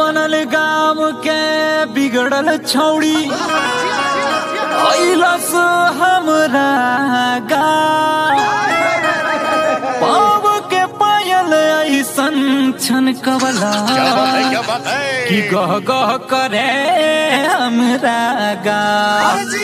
बनल गाँव के बिगड़ल छौड़ी अइलस हमरा गाँव। पाव के पायल ऐसन छन कवला कि गह गह करे हमरा गाँव।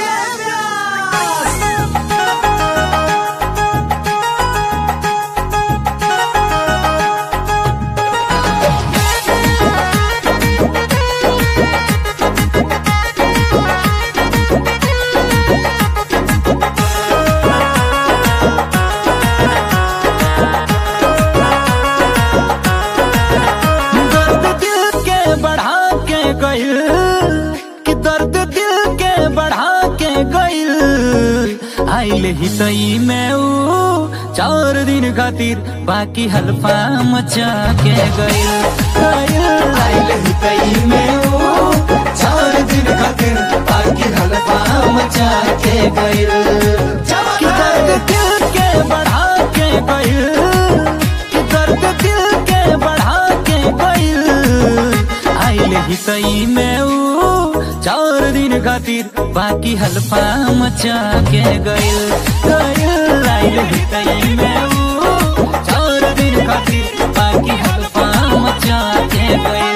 कि दर्द दिल के बढ़ा के गइल आइल ही तई में ऊ 4 दिन खातिर बाकी हल्फा मचा के गइल। आइल ही तई में ऊ 4 दिन खातिर बाकी हल्फा मचा के गइल। कि दर्द दिल के बढ़ा के गइल, कि दर्द दिल के बढ़ा के गइल आइल ही तई में ऊ 4 दिन खातिर बाकी हल्फा मचा के गइल। आइल ही तई में ऊ 4 दिन खातिर बाकी हल्फा मचा के गइल।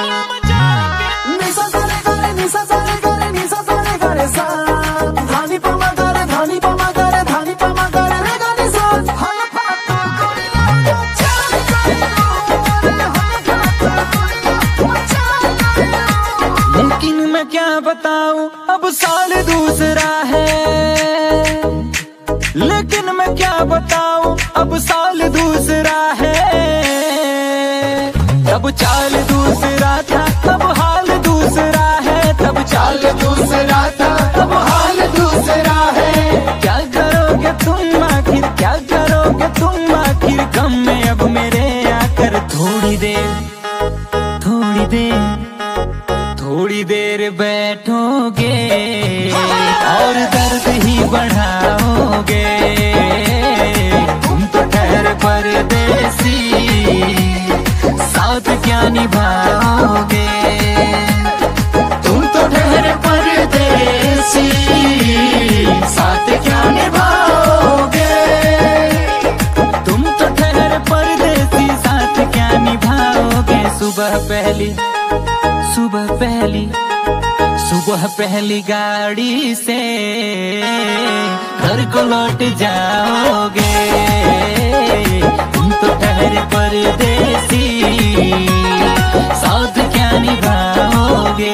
क्या बताऊं अब साल दूसरा है, लेकिन मैं क्या बताऊं अब साल दूसरा है। तब चाल दूसरा था तब हाल दूसरा है, तब चाल दूसरा था तब हाल दूसरा है। क्या करोगे तुम आखिर, क्या करोगे तुम आखिर गम में अब मेरे आकर थोड़ी देर, थोड़ी देर, थोड़ी देर बैठोगे और दर्द ही बढ़ाओगे। तुम तो ठहर परदेसी साथ क्या निभाओगे। तुम तो ठहर परदेसी साथ क्या निभाओगे। तुम तो ठहर परदेसी साथ क्या निभाओगे। सुबह पहली गाड़ी से घर को लौट जाओगे। तुम तो ठहरे परदेसी साथ क्या निभाओगे।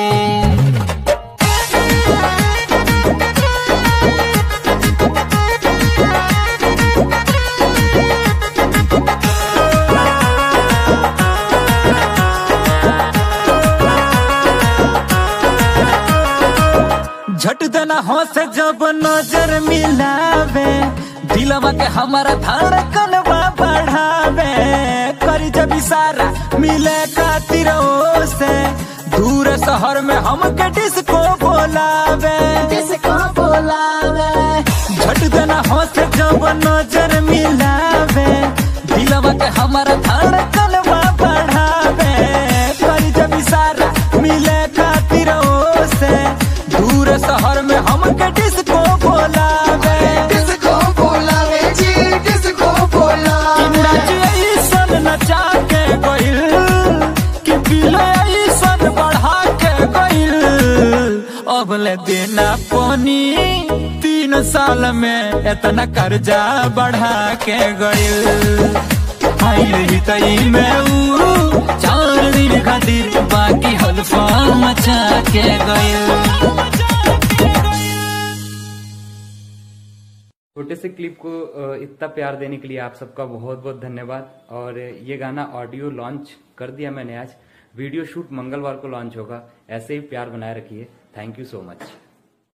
झट देना हो से जब नजर मिलावे, दिलवा के हमारा धड़कनवा बढ़ावे। करी जब इशारा मिले खातिर से दूर शहर में हमके डिस्को बोलावे, डिस्को बोलावे। झट देना हो से जब नजर मिलावे, दिलवा के हमारा धड़कनवा बढ़ावे। करी जब इशारा मिले खातिर से दूर शहर में हमके डिस्को बोलावे, डिस्को बोलावे जी, डिस्को बोलावे। नाच ऐसन नचा के गइल कि बिल ऐसन बढ़ा के गइल। अब ले देना पानी 3 साल में इतना कर्जा बढ़ा के गइल। आइल ही तई में ऊ 4 दिन खातिर बाकी हल्फा मचा के गइल। छोटे से क्लिप को इतना प्यार देने के लिए आप सबका बहुत बहुत धन्यवाद। और ये गाना ऑडियो लॉन्च कर दिया मैंने आज, वीडियो शूट मंगलवार को लॉन्च होगा। ऐसे ही प्यार बनाए रखिए। Thank you so much.